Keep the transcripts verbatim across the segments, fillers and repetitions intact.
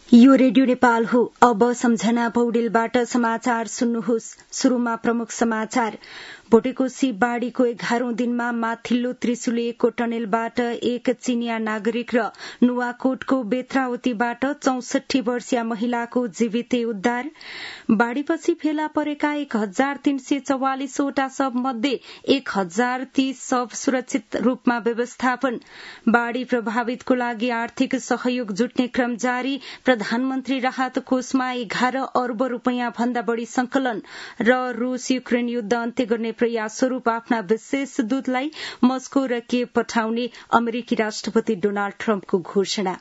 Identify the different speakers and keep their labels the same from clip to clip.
Speaker 1: यो रेडियो नेपाल हो। अब सम्झना पौडेलबाट समाचार सुन्नुहोस्। शुरूमा प्रमुख समाचार। भोटेकोशी बाढ़ीको एघारौं दिनमा माथिल्लो त्रिशुलिएको टनेलबाट एक चीनिया नागरिक र नुवाकोटको बेत्रावतीबाट चौसठी वर्षीय महिलाको जीवितै उद्धार। बाढ़ीपछि फेला परेका एक हजार तीन सय चौवालिसवटा शव मध्ये एक हजार तीस शव सुरक्षित रूपमा व्यवस्थापन। बाढ़ी प्रभावितको लागि आर्थिक सहयोग जुट्ने क्रम जारी। प्रधानमन्त्री राहत कोषमा एघार अर्ब रूपियाँ भन्दा बढ़ी संकलन र रूस युक्रेन युद्ध अन्त्य गर्ने प्रयास स्वरूप आफ्ना विशेष दूतलाई मस्को र किएव पठाउने अमेरिकी राष्ट्रपति डोनाल्ड ट्रम्पको घोषणा।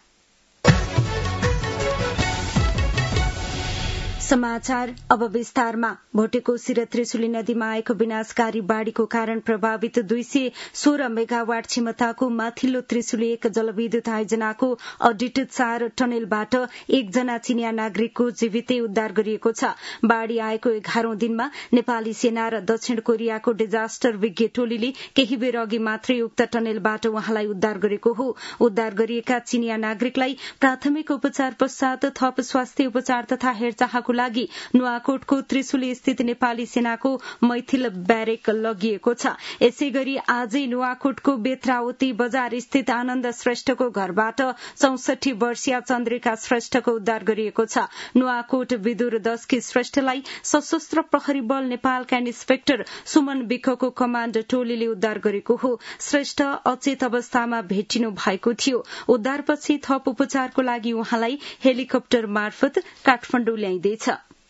Speaker 1: समाचार अब विस्तारमा। भोटेकोशी र त्रिशुली नदीमा आएको विनाशकारी बाढ़ीको कारण प्रभावित दुई सय सोह्र मेगावाट क्षमताको माथिल्लो त्रिशुली एक जलविद्युत आयोजनाको अडिट चार टनेलबाट एकजना चिनिया नागरिकको जीवितै उद्धार गरिएको छ। बाढ़ी आएको एघारौं दिनमा नेपाली सेना र दक्षिण कोरियाको डिजास्टर विज्ञ टोलीले केही बेर अघि मात्रै उक्त टनेलबाट उहाँलाई उद्धार गरेको हो। उद्धार गरिएका चिनिया नागरिकलाई प्राथमिक उपचार पश्चात थप स्वास्थ्य उपचार तथा हेरचाहको लागि नुवाकोटको त्रिशुली स्थित नेपाली सेनाको मैथिल ब्यारेक लगिएको छ। यसै गरी आजै नुवाकोटको बेत्रावती बजार स्थित आनन्द श्रेष्ठको घरबाट चौसठी वर्षीय चन्द्रिका श्रेष्ठको उद्धार गरिएको छ। नुवाकोट विदुर दशकी श्रेष्ठलाई सशस्त्र प्रहरी बल नेपालका इन्सपेक्टर सुमन विखको कमाण्ड टोलीले उद्धार गरेको हो। श्रेष्ठ अचेत अवस्थामा भेटिनु भएको थियो। उद्धारपछि थप उपचारको लागि उहाँलाई हेलिकप्टर मार्फत काठमाडौँ ल्याइँदैछ।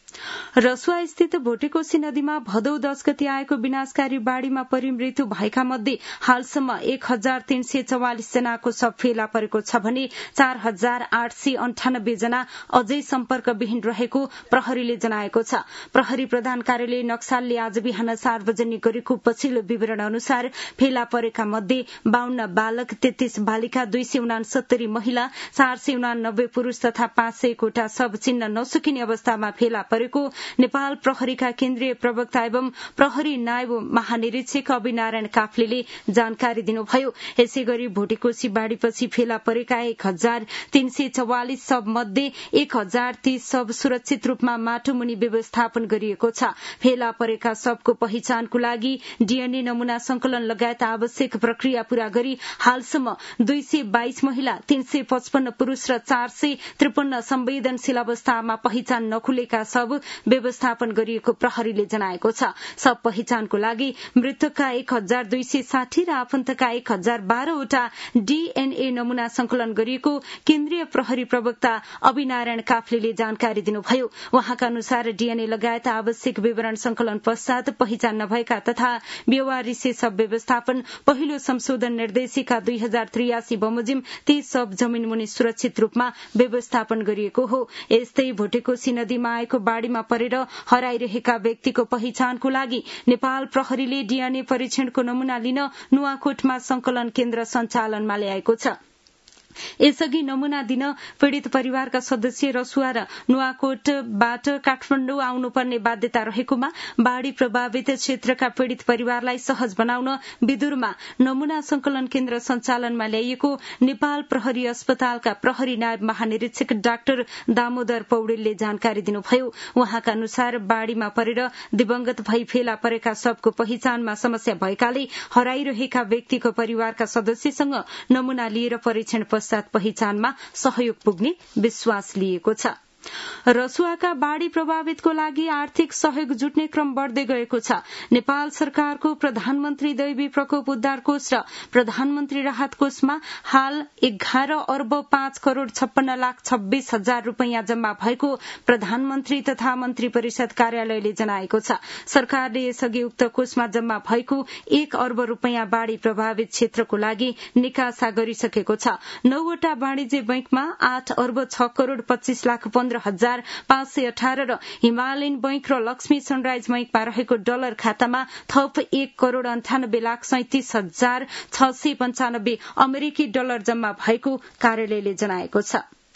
Speaker 1: रसुवा स्थित भोटेकोशी नदीमा भदौ दश गति आएको विनाशकारी बाढ़ीमा परिमृत्यु भएका मध्ये हालसम्म एक हजार तीन सय चौवालिस जनाको शव फेला परेको छ भने चार हजार आठ सय अन्ठानब्बे जना अझै सम्पर्कविहीन रहेको प्रहरीले जनाएको छ। प्रहरी प्रधान कार्यालय नक्सालले आज बिहान सार्वजनिक गरेको पछिल्लो विवरण अनुसार फेला परेका मध्ये बाहन्न बालक, तेत्तीस बालिका, दुई सय उनासत्तरी महिला, चार सय उनानब्बे पुरूष तथा पाँच सय कोटा शव चिन्न नसकिने अवस्थामा फेला परेको नेपाल प्रहरीका केन्द्रीय प्रवक्ता एवं प्रहरी नायब महानिरीक्षक अभिनारायण काफ्लेले जानकारी दिनुभयो। यसै गरी भोटेकोशी बाढ़ीपछि फेला परेका एक हजार तीन सय चौवालिस शव मध्ये एक हजार तीस शव सुरक्षित रूपमा माटोमुनि व्यवस्थापन गरिएको छ। फेला परेका शवको पहिचानको लागि डीएनए नमूना संकलन लगायत आवश्यक प्रक्रिया पूरा गरी हालसम्म दुई सय बाइस महिला, तीन सय पचपन्न पुरूष र चार सय त्रिपन्न संवेदनशील अवस्थामा पहिचान नखुलेका शव व्यवस्थापन गरिएको प्रहरीले जनाएको छ। सब पहिचानको लागि मृतकका एक हजार दुई सय साठी र आफन्तका एक हजार बाह्रवटा डीएनए नमूना संकलन गरिएको केन्द्रीय प्रहरी प्रवक्ता अभिनारायण काफ्लेले जानकारी दिनुभयो। उहाँका अनुसार डीएनए लगायत आवश्यक विवरण संकलन पश्चात पहिचान नभएका तथा व्यवहार शव व्यवस्थापन पहिलो संशोधन निर्देशिका दुई हजार त्रियासी बमोजिम ती शव जमिन मुनि सुरक्षित रूपमा व्यवस्थापन गरिएको हो। यस्तै भोटेकोशी नदीमा आएको बाढ़ीमा परेर हराइरहेका व्यक्तिको पहिचानको लागि नेपाल प्रहरीले डीएनए परीक्षणको नमूना लिन नुवाकोटमा संकलन केन्द्र सञ्चालनमा ल्याएको छ। यसअघि नमूना दिन पीड़ित परिवारका सदस्य रसुवा र नुवाकोटबाट काठमाडौँ आउनुपर्ने बाध्यता रहेकोमा बाढ़ी प्रभावित क्षेत्रका पीड़ित परिवारलाई सहज बनाउन विदुरमा नमूना संकलन केन्द्र सञ्चालनमा ल्याइएको नेपाल प्रहरी अस्पतालका प्रहरी नायब महानिरीक्षक डाक्टर दामोदर पौडेलले जानकारी दिनुभयो। उहाँका अनुसार बाढ़ीमा परेर दिवंगत भई फेला परेका शवको पहिचानमा समस्या भएकाले हराइरहेका व्यक्तिको परिवारका सदस्यसँग नमूना लिएर परीक्षण पश्चात पहिचानमा सहयोग पुग्ने विश्वास लिएको छ। रसुवाका बाढ़ी प्रभावितको लागि आर्थिक सहयोग जुट्ने क्रम बढ़दै गएको छ। नेपाल सरकारको प्रधानमन्त्री दैवी प्रकोप उद्धार कोष र प्रधानमन्त्री राहत कोषमा हाल एघार अर्ब पाँच करोड़ छप्पन्न लाख छब्बीस हजार रूपियाँ जम्मा भएको प्रधानमन्त्री तथा मन्त्री परिषद कार्यालयले जनाएको छ। सरकारले यसअघि उक्त कोषमा जम्मा भएको एक अर्ब रूपियाँ बाढ़ी प्रभावित क्षेत्रको लागि निकासा गरिसकेको छ। नौवटा वाणिज्य बैंकमा आठ अर्ब छ करोड़ पच्चीस लाख पन्ध्र हजार पाँच सय अठार र हिमालयन बैंक र लक्ष्मी सनराइज बैंकमा रहेको डलर खातामा थप एक करोड़ अन्ठानब्बे लाख सैतिस हजार छ सय पञ्चानब्बे अमेरिकी डलर जम्मा भएको कार्यालयले जनाएको छ।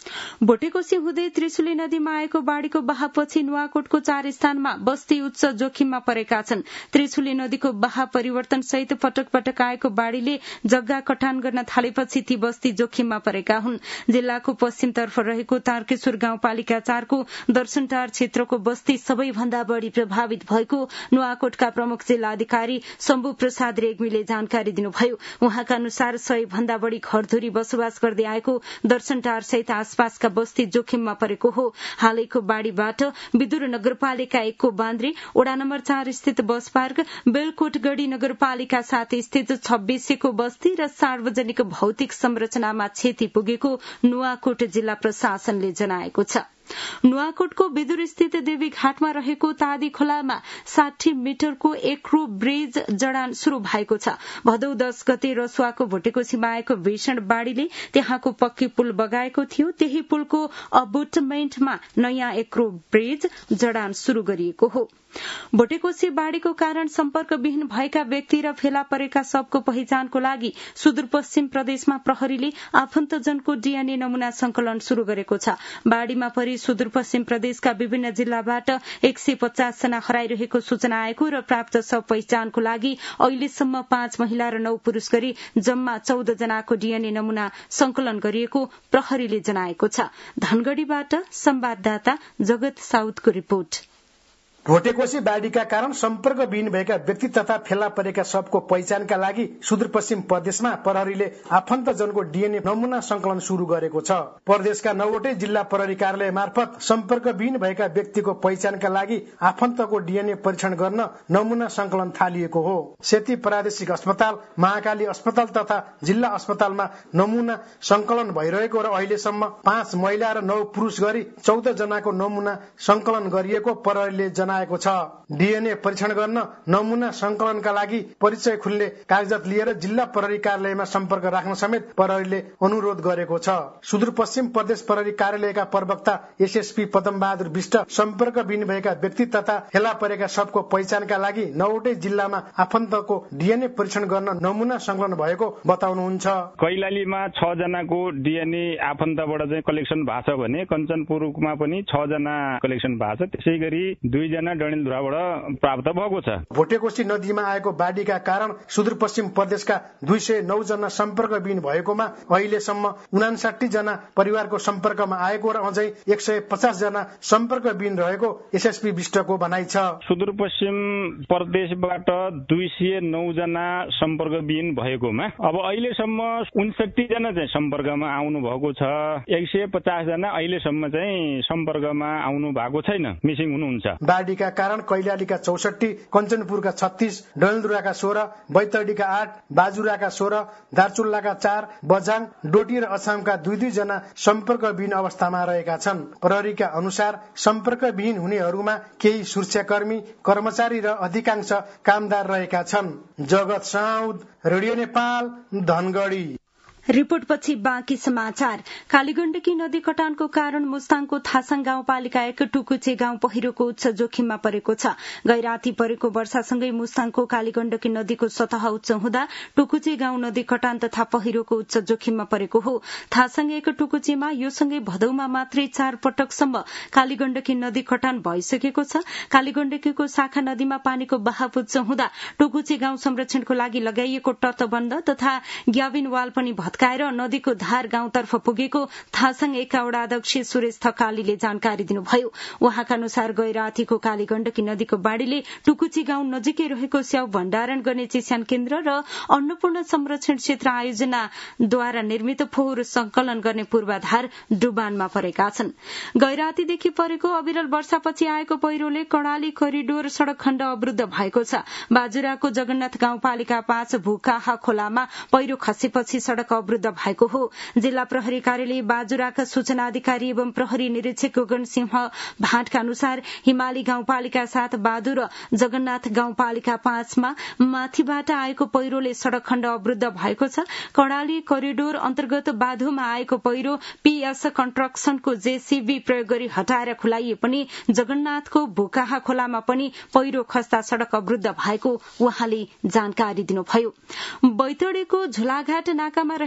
Speaker 1: भोटेकोशी हुँदै त्रिशुली नदीमा आएको बाढ़ीको बहावपछि नुवाकोटको चार स्थानमा बस्ती उच्च जोखिममा परेका छन्। त्रिशुली नदीको बहाव परिवर्तन सहित पटक पटक आएको बाढ़ीले जग्गा कटान गर्न थालेपछि ती बस्ती जोखिममा परेका हुन्। जिल्लाको पश्चिमतर्फ रहेको तारकेश्वर गाउँपालिका चारको दर्शनटार क्षेत्रको बस्ती सबैभन्दा बढ़ी प्रभावित भएको नुवाकोटका प्रमुख जिल्लाधिकारी शम्भु प्रसाद रेग्मीले जानकारी दिनुभयो। उहाँका अनुसार सय भन्दा बढ़ी घरधुरी बसोबास गर्दै आएको दर्शनटार सहित आसपासका बस्ती जोखिममा परेको हो। हालैको बाढ़ीबाट विदुर नगरपालिका एकको बान्द्रे, वडा नम्बर चार स्थित बस पार्क, बेलकोटगढ़ी नगरपालिका सात स्थित छब्बीसको बस्ती र सार्वजनिक भौतिक संरचनामा क्षति पुगेको नुवाकोट जिल्ला प्रशासनले जनाएको छ। नुवाकोटको विदुर स्थित देवी घाटमा रहेको तादी खोलामा साठी मिटरको एक्रो ब्रिज जडान शुरू भएको छ। भदौ दश गते रसुवाको भोटेकोशीमा आएको भीषण बाढ़ीले त्यहाँको पक्की पुल बगाएको थियो। त्यही पुलको अबुटमेन्टमा नयाँ एक्रो ब्रिज जडान शुरू गरिएको हो। भोटेकोशी बाढ़ीको कारण सम्पर्कविहीन भएका व्यक्ति र फेला परेका सबको पहिचानको लागि सुदूरपश्चिम प्रदेशमा प्रहरीले आफन्तजनको डीएनए नमूना संकलन शुरू गरेको छ। बाढ़ीमा परि सुदूरपश्चिम प्रदेशका विभिन्न जिल्लाबाट एक सय पचास जना हराइरहेको सूचना आएको र प्राप्त सब पहिचानको लागि अहिलेसम्म पाँच महिला र नौ पुरूष गरी जम्मा चौध जनाको डीएनए नमूना संकलन गरिएको प्रहरीले जनाएको छ। धनगढ़ीबाट संवाददाता जगत साउदको रिपोर्ट।
Speaker 2: भोटेकोशी बाढ़ीका कारण सम्पर्कविहीन भएका व्यक्ति तथा फेला परेका सबको पहिचानका लागि सुदूरपश्चिम प्रदेशमा प्रहरीले आफन्तजनको डीएनए नमूना संकलन शुरू गरेको छ। प्रदेशका नौवटै जिल्ला प्रहरी कार्यालय मार्फत सम्पर्कविहीन भएका व्यक्तिको पहिचानका लागि आफन्तको डीएनए परीक्षण गर्न नमूना संकलन थालिएको हो। सेती प्रादेशिक अस्पताल, महाकाली अस्पताल तथा जिल्ला अस्पतालमा नमूना संकलन भइरहेको र अहिलेसम्म पाँच महिला र नौ पुरूष गरी चौध जनाको नमूना संकलन गरिएको प्रहरीले जनाएको छ। डीएनए परीक्षण गर्न नमूना संकलनका लागि परिचय खुल्ने कागजात लिएर जिल्ला प्रहरी कार्यालयमा सम्पर्क राख्न समेत प्रहरीले अनुरोध गरेको छ। सुदूरपश्चिम प्रदेश प्रहरी कार्यालयका प्रवक्ता एसएसपी पदमबहादुर विष्ट सम्पर्कविहीन भएका व्यक्ति तथा फेला परेका सबको पहिचानका लागि नौवटै जिल्लामा आफन्तको डीएनए परीक्षण गर्न नमूना संकलन भएको बताउनुहुन्छ।
Speaker 3: कैलालीमा छ जनाको डीएनए आफन्तबाट चाहिँ कलेक्सन भएको छ भने कञ्चनपुरमा पनि छ जना कलेक्सन भएको छ। त्यसै गरी दुई जना डडेलधुराबाट प्राप्त भएको छ।
Speaker 2: भोटेकोशी नदीमा आएको बाढ़ीका कारण सुदूरपश्चिम प्रदेशका दुई सय नौ जना सम्पर्कविहीन भएकोमा अहिलेसम्म उनासाठी जना परिवारको सम्पर्कमा आएको र अझै एक सय पचास जना सम्पर्कविहीन रहेको एसएसपी विष्टको भनाइ छ।
Speaker 3: सुदूरपश्चिम प्रदेशबाट दुई सय नौ जना सम्पर्कविहीन भएकोमा अब अहिलेसम्म उन्साठी जना चाहिँ सम्पर्कमा आउनु भएको छ। एक सय पचास जना अहिलेसम्म चाहिँ सम्पर्कमा आउनु भएको छैन, मिसिङ हुनुहुन्छ।
Speaker 2: बाढ़ीका कारण कैलालीका चौसठी, कञ्चनपुरका छत्तीस, डडेलधुराका सोह्र, बैतडीका आठ, बाजुराका सोह्र, दार्चुल्लाका चार, बझाङ, डोटी र अछामका दुई दुई जना सम्पर्कविहीन अवस्थामा रहेका छन्। प्रहरीका अनुसार सम्पर्कविहीन हुनेहरूमा केही सुरक्षाकर्मी, कर्मचारी र अधिकांश कामदार रहेका छन्। जगत साउद, रेडियो नेपाल, धनगढ़ी।
Speaker 1: रिपोर्टपछि बाँकी समाचार। कालीगण्डकी नदी कटानको कारण मुस्ताङको थासाङ गाउँपालिका एक टुकुचे गाउँ पहिरोको उच्च जोखिममा परेको छ। गैराती परेको वर्षासँगै मुस्ताङको कालीगण्डकी नदीको सतह उच्च हुँदा टुकुचे गाउँ नदी कटान तथा पहिरोको उच्च जोखिममा परेको हो। थासाङ एक टुकुचेमा यो सँगै भदौमा मात्रै चार पटकसम्म कालीगण्डकी नदी कटान भइसकेको छ। कालीगण्डकीको शाखा नदीमा पानीको बहाव उच्च हुँदा टुकुचे गाउँ संरक्षणको लागि लगाइएको तटबन्ध तथा ग्याबिन वाल पनि भत्काएर नदीको धार गाउँतर्फ पुगेको थासाङ एकका वडा अध्यक्ष सुरेश थकालीले जानकारी दिनुभयो। उहाँका अनुसार गैरातीको कालीगण्डकी नदीको बाढ़ीले टुकुची गाउँ नजिकै रहेको स्याउ भण्डारण गर्ने चिस्यान केन्द्र र अन्नपूर्ण संरक्षण क्षेत्र आयोजनाद्वारा निर्मित फोहोर संकलन गर्ने पूर्वाधार डुबानमा परेका छन्। गैरातीदेखि परेको अविरल वर्षापछि आएको पहिरोले कर्णाली करिडोर सड़क खण्ड अवरुद्ध भएको छ। बाजुराको जगन्नाथ गाउँपालिका पाँच भूकाहा खोलामा पहिरो खसेपछि सड़क अवरुद्ध भएको हो। जिल्ला प्रहरी कार्यालय बाजुराका सूचना अधिकारी एवं प्रहरी निरीक्षक गगन सिंह भाटका अनुसार हिमाली गाउँपालिका साथ बादु र जगन्नाथ गाउँपालिका पाँचमा माथिबाट आएको पहिरोले सड़क खण्ड अवरुद्ध भएको छ। कर्णाली करिडोर अन्तर्गत बाधुमा आएको पहिरो पीएस कन्स्ट्रक्सनको जेसीबी प्रयोग गरी हटाएर खुलाइए पनि जगन्नाथको भूकाहा खोलामा पनि पहिरो खस्दा सड़क अवरुद्ध भएको उहाँले जानकारी दिनुभयो। बैतडीको झुलाघाट नाकामा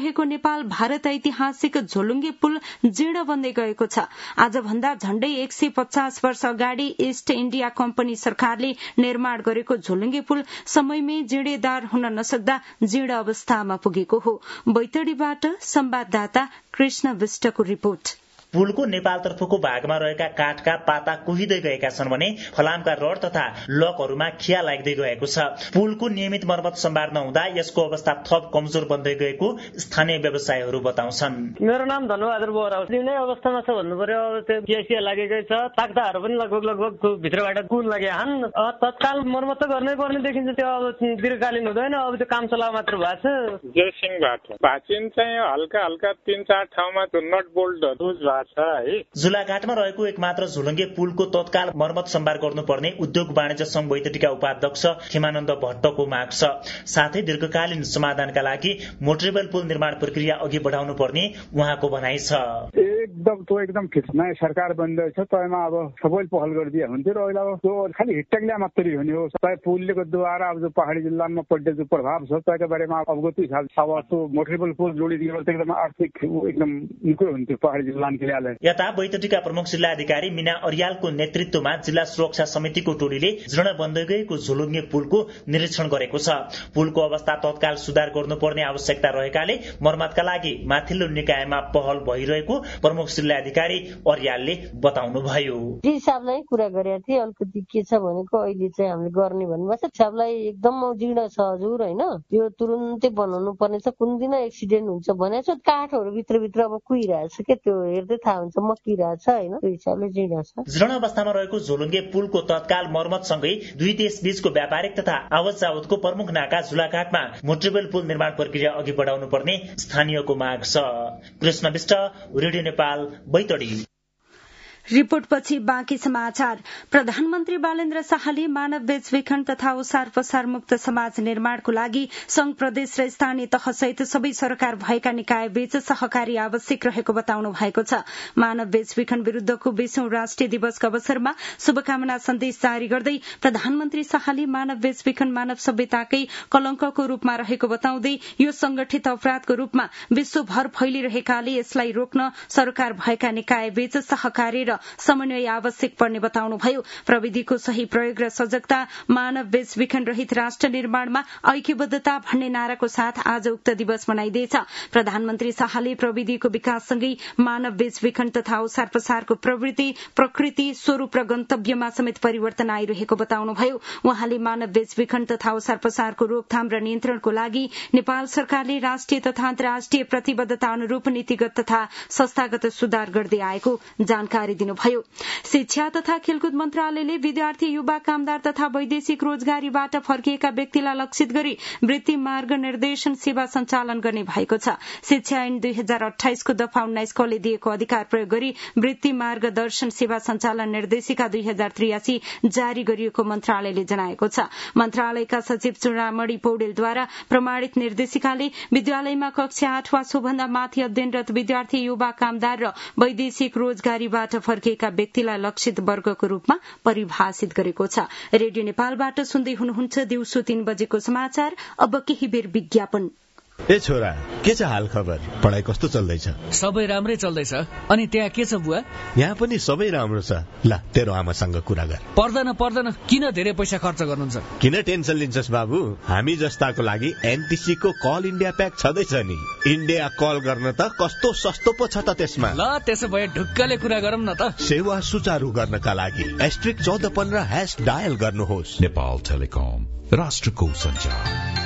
Speaker 1: रहेको नेपाल भारत ऐतिहासिक झोलुङ्गे पुल जीर्ण बन्दै गएको छ। आजभन्दा झण्डै एक सय पचास वर्ष अगाडि ईस्ट इण्डिया कम्पनी सरकारले निर्माण गरेको झोलुङ्गे पुल समयमै जीर्णेदार हुन नसक्दा जीर्ण अवस्थामा पुगेको हो। बैतडीबाट संवाददाता कृष्ण विष्टको रिपोर्ट।
Speaker 4: पुलको नेपालतर्फको भागमा रहेका काठका पाता कुहिँदै गएका छन् भने फलामका रड तथा लकहरूमा खिया लाग्दै गएको छ। पुलको नियमित मर्मत सम्भार नहुँदा यसको अवस्था थप कमजोर बन्दै गएको स्थानीय व्यवसायीहरू बताउँछन्।
Speaker 5: मेरो नाम धनबहादुर बोहरा हो। जीर्णै अवस्थामा छ भन्नु पर्यो। अब त्यो खिया लागेकै छ। ताक्दाहरू पनि लगभग लगभग भित्रबाट कुन लागे हान तत्काल मर्मत त गर्नै पर्ने देखिन्छ। त्यो अब दीर्घकालीन हुँदैन। अब त्यो काम चलाउ मात्र भएको छ।
Speaker 6: जयसिंहबाट भाचिन चाहिँ हल्का हल्का तीन चार ठाउँमा नट बोल्ट
Speaker 4: झुलाघाटमा रहेको एकमात्र झोलुङ्गे पुलको तत्काल मर्मत सम्भार गर्नुपर्ने उद्योग वाणिज्य संघ बैतडीका उपाध्यक्ष खेमानन्द भट्टको माग छ। साथै दीर्घकालीन समाधानका लागि मोटरेबल पुल निर्माण प्रक्रिया अघि बढाउनु पर्ने उहाँको भनाइ छ।
Speaker 7: एकदम त्यो एकदम फिक्स नयाँ सरकार बन्दैछ। त्यसमा अब सबैले पहल गरिदिए हुन्थ्यो र अहिले अब त्यो खालि हिट्टकल्या मात्रै हुने हो। पुलको द्वारा अब जो पहाडी जिल्लामा पर्ने जो प्रभाव छ त्यसको बारेमा अवगति छ। अब त्यो मोटरेबल पुल जोडिदियो भने एकदम आर्थिक एकदम निकै हुन्थ्यो पहाडी जिल्लाको लागि।
Speaker 4: यता बैतडीका प्रमुख जिल्ला अधिकारी मीना अर्यालको नेतृत्वमा जिल्ला सुरक्षा समितिको टोलीले जीर्ण बन्दै गएको झोलुङ्गे पुलको निरीक्षण गरेको छ। पुलको अवस्था तत्काल सुधार गर्नुपर्ने आवश्यकता रहेकाले मर्मतका लागि माथिल्लो निकायमा पहल भइरहेको प्रमुख जिल्ला अधिकारी अर्यालले बताउनुभयो।
Speaker 8: हिसाबलाई कुरा गरेका थिए। अलिकति के छ भनेको अहिले चाहिँ हामीले गर्ने भन्नुभएको छ। हिसाबलाई एकदम जीर्ण छ हजुर होइन। यो तुरुन्तै बनाउनु पर्ने छ। कुन दिन एक्सिडेन्ट हुन्छ भनेको छ। काठहरू भित्रभित्र अब कुहिरहेछ के त्यो हेर्दै थाहा हुन्छ मकिरहेछ होइन। त्यो हिसाबले जीर्ण छ।
Speaker 4: जीर्ण अवस्थामा रहेको झोलुङ्गे पुलको तत्काल मर्मतसँगै दुई देश बीचको व्यापारिक तथा आवत जावतको प्रमुख नाका झुलाघाटमा मोटरेबल पुल निर्माण प्रक्रिया अघि बढाउनु पर्ने स्थानीयको माग छ। कृष्ण विष्ट, रेडियो नेपाल, बैतडी।
Speaker 1: रिपोर्टपछि बाँकी समाचार। प्रधानमन्त्री बालेन्द्र शाहले मानव बेचबिखन तथा ओसार पसार मुक्त समाज निर्माणको लागि संघ प्रदेश र स्थानीय तहसहित सबै सरकार भएका निकाय बीच सहकारी आवश्यक रहेको बताउनु भएको छ। मानव बेचबिखन विरूद्धको बीसौं राष्ट्रिय दिवसका अवसरमा शुभकामना सन्देश जारी गर्दै प्रधानमन्त्री शाहले मानव बेचबिखन मानव सभ्यताकै कलंकको रूपमा रहेको बताउँदै यो संगठित अपराधको रूपमा विश्वभर फैलिरहेकाले यसलाई रोक्न सरकार भएका निकाय बीच सहकारी र समन्वय आवश्यक पर्ने बताउनुभयो। प्रविधिको सही प्रयोग र सजगता मानव बेचबिखन रहित राष्ट्र निर्माणमा ऐक्यबद्धता भन्ने नाराको साथ आज उक्त दिवस मनाइँदैछ। प्रधानमन्त्री शाहले प्रविधिको विकाससँगै मानव बेचबिखन तथा ओसार पसारको प्रवृत्ति, प्रकृति, स्वरूप र गन्तव्यमा समेत परिवर्तन आइरहेको बताउनुभयो। उहाँले मानव बेचबिखन तथा ओसार पसारको रोकथाम र नियन्त्रणको लागि नेपाल सरकारले राष्ट्रिय तथा अन्तर्राष्ट्रिय प्रतिबद्धता अनुरूप नीतिगत तथा संस्थागत सुधार गर्दै आएको जानकारी दिनुभयो। शिक्षा तथा खेलकुद मन्त्रालयले विद्यार्थी, युवा, कामदार तथा वैदेशिक रोजगारीबाट फर्किएका व्यक्तिलाई लक्षित गरी वृत्ति मार्ग निर्देशन सेवा सञ्चालन गर्ने भएको छ। शिक्षा ऐन दुई हजार अठाइसको दफा उन्नाइस कले दिएको अधिकार प्रयोग गरी वृत्ति मार्गदर्शन सेवा सञ्चालन निर्देशिका दुई हजार त्रियासी जारी गरिएको मन्त्रालयले जनाएको छ। मन्त्रालयका सचिव चूडामणि पौडेलद्वारा प्रमाणित निर्देशिकाले विद्यालयमा कक्षा आठ वा सोभन्दा माथि अध्ययनरत विद्यार्थी, युवा, कामदार र वैदेशिक रोजगारीबाट फर्किएका व्यक्तिलाई लक्षित वर्गको रूपमा परिभाषित गरेको छ। रेडियो नेपालबाट सुन्दै हुनुहुन्छ दिउँसो तीन बजेको समाचार। अब केही बेर विज्ञापन।
Speaker 9: ए छोरा, के छ हाल खबर? पढाइ कस्तो चल्दैछ?
Speaker 10: सबै राम्रै चल्दैछ। अनि त्यहाँ के छ बुवा?
Speaker 9: यहाँ पनि सबै राम्रो छ। ल तेरो आमासँग कुरा गर।
Speaker 10: पर्दैन पर्दैन, किन धेरै पैसा खर्च गर्नुहुन्छ?
Speaker 9: किन टेन्सन लिन्छस् बाबु? हामी जस्ताको लागि एनटीसी को कल इन्डिया प्याक छँदैछ नि। इन्डिया कल गर्न त कस्तो सस्तो पो छ त त्यसमा।
Speaker 10: ल त्यसो भए ढुक्कले कुरा गरौँ न त।
Speaker 9: सेवा सुचारू गर्नका लागि एस्ट्रिक चौध पन्ध्र ह्याश डायल गर्नुहोस्।
Speaker 11: नेपाल टेलिकम, राष्ट्रको सञ्चार।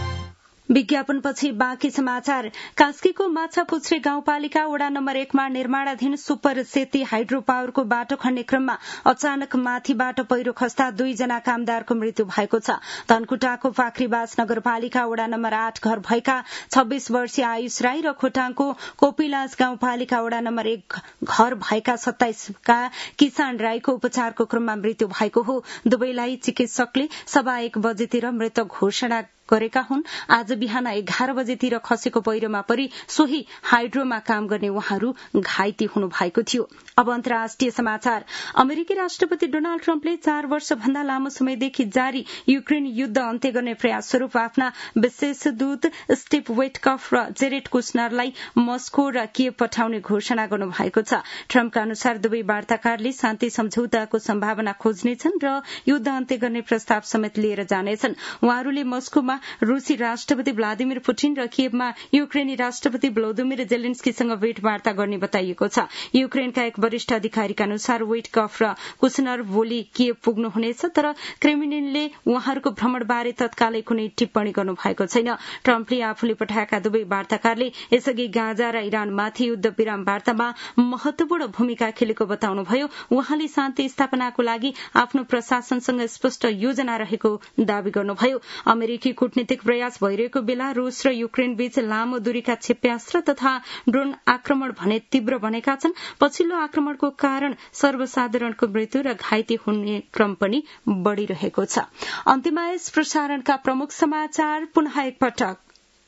Speaker 1: विज्ञापनपछि बाँकी समाचार। कास्कीको माछापुच्छ्रे गाउँपालिका वडा नम्बर एकमा निर्माणाधीन सुपर सेती हाइड्रो पावरको बाटो खन्ने क्रममा अचानक माथिबाट पहिरो खस्दा दुईजना कामदारको मृत्यु भएको छ। धनकुटाको फाक्रीबास नगरपालिका वडा नम्बर आठ घर भएका छब्बीस वर्षीय आयुष राई र खोटाङको कोपिलास गाउँपालिका वडा नम्बर एक घर भएका सत्ताइसका किसान राईको उपचारको क्रममा मृत्यु भएको हो। दुवैलाई चिकित्सकले सवा एक बजेतिर मृत घोषणा गरेका हुन्। आज बिहान एघार बजेतिर खसेको पहिरोमा परि सोही हाइड्रोमा काम गर्ने उहाँहरू घाइते हुनु भएको थियो। अब अन्तर्राष्ट्रिय समाचार। अमेरिकी राष्ट्रपति डोनाल्ड ट्रम्पले चार वर्ष भन्दा लामो समयदेखि जारी युक्रेन युद्ध अन्त्य गर्ने प्रयास स्वरूप आफ्ना विशेष दूत स्टिभ वेटकफ र जेरेड कुशनरलाई मस्को र किएव पठाउने घोषणा गर्नु भएको छ। ट्रम्पका अनुसार दुवै वार्ताकारले शान्ति सम्झौताको सम्भावना खोज्नेछन् र युद्ध अन्त्य गर्ने प्रस्ताव समेत लिएर जानेछन्। उहाँहरूले मस्कोमा रूसी राष्ट्रपति भ्लादिमिर पुटिन र किएवमा युक्रेनी राष्ट्रपति भ्लोदिमिर जेलेन्स्कीसँग भेटवार्ता गर्ने बताइएको छ। युक्रेनका एक वरिष्ठ अधिकारीका अनुसार वेटकफ र कुशनर भोलि किएव पुग्नुहुनेछ, तर क्रेमलिनले उहाँहरूको भ्रमणबारे तत्कालै कुनै टिप्पणी गर्नु भएको छैन। ट्रम्पले आफूले पठाएका दुवै वार्ताकारले यसअघि गाजा र इरानमाथि युद्ध विराम वार्तामा महत्वपूर्ण भूमिका खेलेको बताउनुभयो। उहाँले शान्ति स्थापनाको लागि आफ्नो प्रशासनसँग स्पष्ट योजना रहेको दावी गर्नुभयो। अमेरिकी कूटनीतिक प्रयास भइरहेको बेला रूस र युक्रेन बीच लामो दूरीका क्षेप्यास्त्र तथा ड्रोन आक्रमण भने तीव्र बनेका छन्। पछिल्लो आक्रमणको कारण सर्वसाधारणको मृत्यु र घाइते हुने क्रम पनि बढ़िरहेको छ। अन्त्यमा यस प्रसारणका प्रमुख समाचार पुनः एकपटक।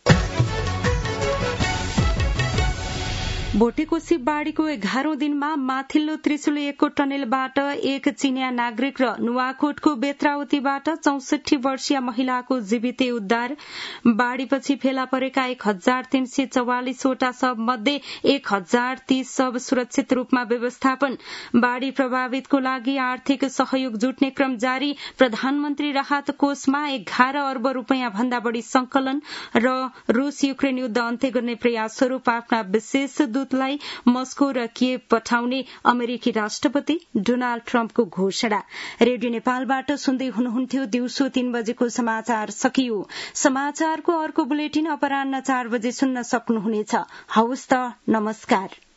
Speaker 1: भोटेकोशी बाढ़ीको एघारौं दिनमा माथिल्लो त्रिशुली एकको टनेलबाट एक चीनिया नागरिक र नुवाकोटको बेत्रावतीबाट चौसठी वर्षीय महिलाको जीवितै उद्धार। बाढ़ीपछि फेला परेका एक हजार तीन सय चौवालिसवटा शव मध्ये एक हजार तीस शव सुरक्षित रूपमा व्यवस्थापन। बाढ़ी प्रभावितको लागि आर्थिक सहयोग जुट्ने क्रम जारी। प्रधानमन्त्री राहत कोषमा एघार अर्ब रूपियाँ भन्दा बढ़ी संकलन र रूस युक्रेन युद्ध अन्त्य गर्ने प्रयास स्वरूप आफ्ना विशेष दूतलाई मस्को र किएव पठाउने अमेरिकी राष्ट्रपति डोनाल्ड ट्रम्पको घोषणा। रेडियो नेपालबाट सुन्दै हुनुहुन्थ्यो दिउँसो तीन बजेको समाचार सकियो। समाचारको अर्को बुलेटिन अपराह्न चार बजे सुन्न सक्नुहुनेछ। हवस् त, नमस्कार।